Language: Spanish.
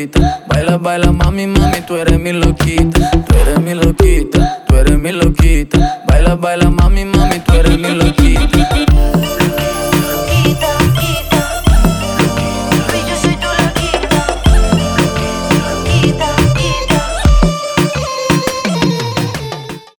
loquita. Baila, baila, mami, mami, tú eres mi loquita. Tú eres mi loquita, tú eres mi loquita. Baila, baila, mami.